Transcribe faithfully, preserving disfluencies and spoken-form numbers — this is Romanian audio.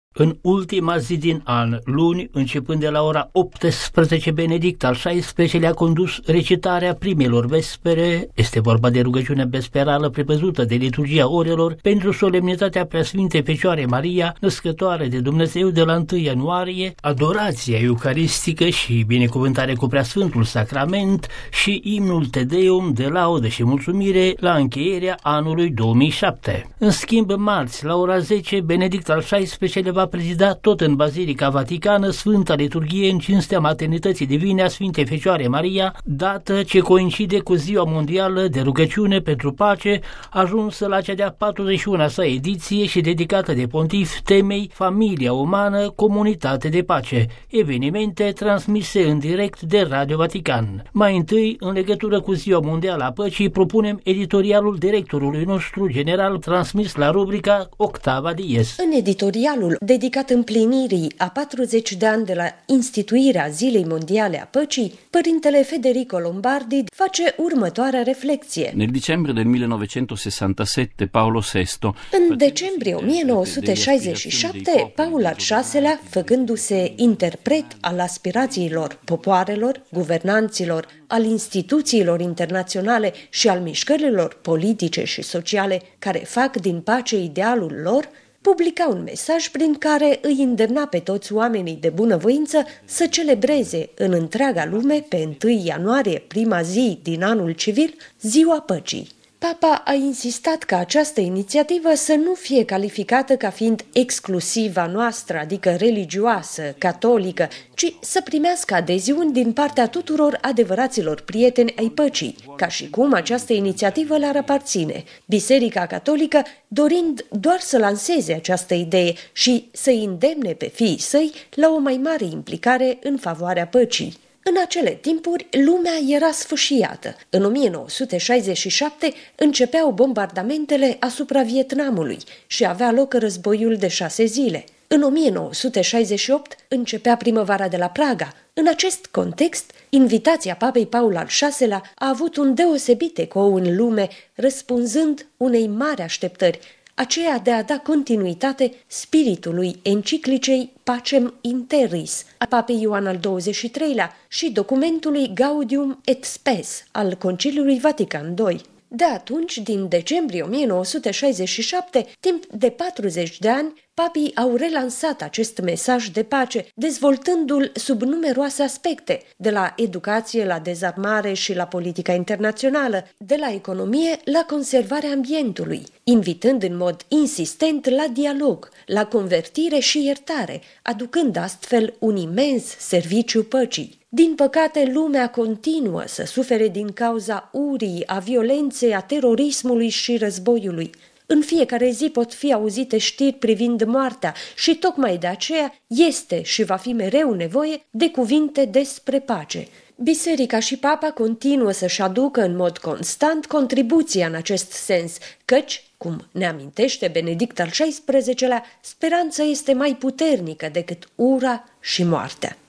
În ultima zi din an, luni, începând de la ora optsprezece, Benedict al șaisprezecelea-lea a condus recitarea primelor vespere. Este vorba de rugăciunea vesperală prevăzută de liturgia orelor pentru solemnitatea Preasfintei Fecioare Maria, născătoare de Dumnezeu, de la întâi ianuarie, adorația eucaristică și binecuvântare cu Preasfântul Sacrament și imnul Te Deum de laudă și mulțumire la încheierea anului două mii șapte. În schimb, marți, la ora zece, Benedict al șaisprezecelea-lea va prezida tot în Bazilica Vaticană Sfânta Liturghie în cinstea Maternității Divine a Sfintei Fecioare Maria, dată ce coincide cu Ziua Mondială de Rugăciune pentru Pace, ajunsă la cea de-a patruzeci și una sa ediție și dedicată de pontif temei Familia Umană, Comunitate de Pace, evenimente transmise în direct de Radio Vatican. Mai întâi, în legătură cu Ziua Mondială a Păcii, propunem editorialul directorului nostru general transmis la rubrica Octava Dies. În editorialul dedicat împlinirii a patruzeci de ani de la instituirea Zilei Mondiale a Păcii, părintele Federico Lombardi face următoarea reflexie. Nel dicembre del millenovecentosessantasette Paolo sesto. În decembrie o mie nouă sute șaizeci și șapte, Paul al șaselea, făcându-se interpret al aspirațiilor popoarelor, guvernanților, al instituțiilor internaționale și al mișcărilor politice și sociale care fac din pace idealul lor, publica un mesaj prin care îi îndemna pe toți oamenii de bunăvoință să celebreze în întreaga lume pe întâi ianuarie, prima zi din anul civil, Ziua Păcii. Papa a insistat ca această inițiativă să nu fie calificată ca fiind exclusiva noastră, adică religioasă, catolică, ci să primească adeziuni din partea tuturor adevăraților prieteni ai păcii, ca și cum această inițiativă le-ar aparține, Biserica Catolică dorind doar să lanseze această idee și să-i îndemne pe fiii săi la o mai mare implicare în favoarea păcii. În acele timpuri, lumea era sfâșiată. În o mie nouă sute șaizeci și șapte începeau bombardamentele asupra Vietnamului și avea loc războiul de șase zile. În o mie nouă sute șaizeci și opt începea primăvara de la Praga. În acest context, invitația Papei Paul al șaselea a avut un deosebit ecou în lume, răspunzând unei mari așteptări, aceea de a da continuitate spiritului enciclicei Pacem in Terris a Papei Ioan al douăzeci și treilea și documentului Gaudium et Spes al Conciliului Vatican doi. De atunci, din decembrie o mie nouă sute șaizeci și șapte, timp de patruzeci de ani, papii au relansat acest mesaj de pace, dezvoltându-l sub numeroase aspecte, de la educație la dezarmare și la politica internațională, de la economie la conservarea ambientului, invitând în mod insistent la dialog, la convertire și iertare, aducând astfel un imens serviciu păcii. Din păcate, lumea continuă să sufere din cauza urii, a violenței, a terorismului și războiului. În fiecare zi pot fi auzite știri privind moartea și tocmai de aceea este și va fi mereu nevoie de cuvinte despre pace. Biserica și Papa continuă să-și aducă în mod constant contribuția în acest sens, căci, cum ne amintește Benedict al șaisprezecelea-lea, speranța este mai puternică decât ura și moartea.